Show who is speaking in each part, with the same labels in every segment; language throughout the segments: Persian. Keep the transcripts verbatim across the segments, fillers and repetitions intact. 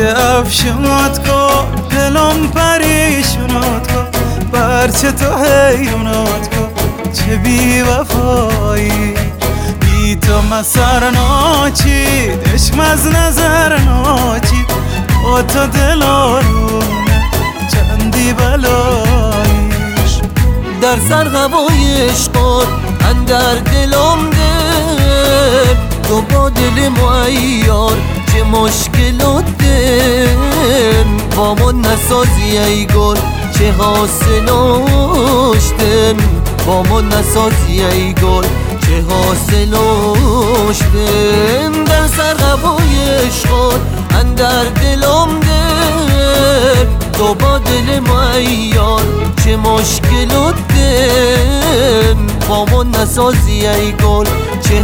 Speaker 1: افشونات کن دلم پریشونات کن برچه تو حیرونات کن چه بی وفایی بی تو مسر ناچید عشق از نظر ناچید با تو دل آرونه چندی بلاییش
Speaker 2: در سر هوای عشقات اندر دلم ده تو با دل معیار چه مشکلات ده با ما نسازی ای گل چه حاصلاشتن با ما نسازی ای گل چه حاصلاشتن در سر هوای عشقات اندر دلم ده تو با دل معیار چه مشکلات ده با ما نسازی ای گل چه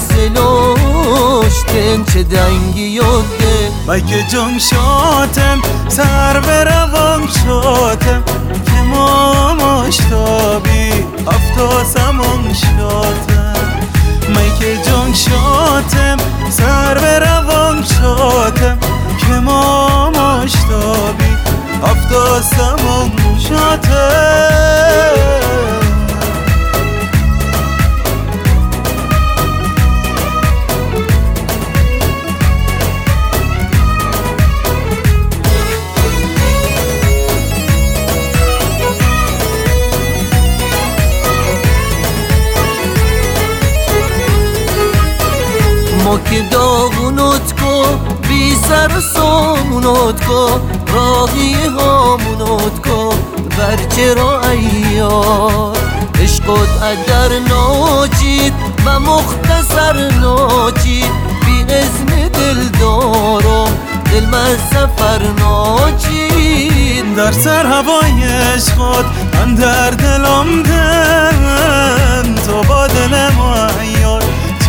Speaker 2: حاصلاشتن چه دنگی یاده
Speaker 1: مگه جان شاتم سر به روان شاتم که ما مشتابی هفتا سمان شاتم مگه جان شاتم سر به روان شاتم که ما مشتابی هفتا سمان شاتم
Speaker 2: ما که داغونات کن بی سر و سامونات کن راهی هامونات کن برچه را ایار عشقات ادر ناچید و مختصر ناچید بی اذن دل دارم دل من سفر ناچید
Speaker 1: در سر هوای عشقات اندر دلم دن تو با دل معیار چه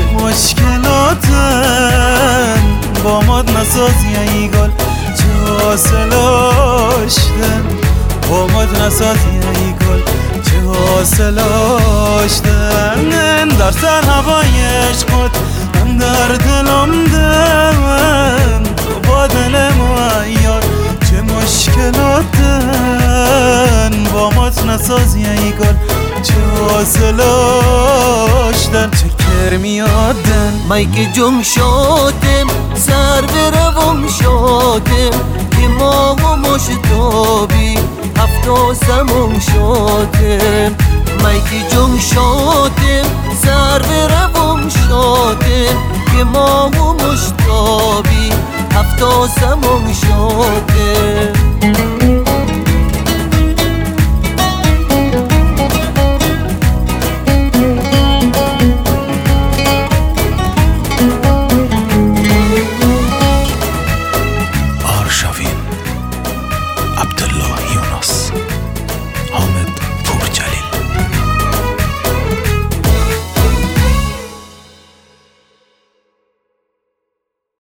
Speaker 1: مشکلاتن با ماد نسازی ای گل چه حاصلاشتن با ماد نسازی ای گل چه حاصلاشتن در سر هوای عشقات اندر دلم دن تو با دل معیار چه مشکلاتن با مات نسازی ای گل چه حاصلاشتن چه کرمی آدن
Speaker 2: مگه جم شاتم سر به روم شاتم که ما و مشتابی هفتا سمون شاتم مگه جم شاتم سر به روم شاتم که ما و مشتابی هفتا سمون شاتم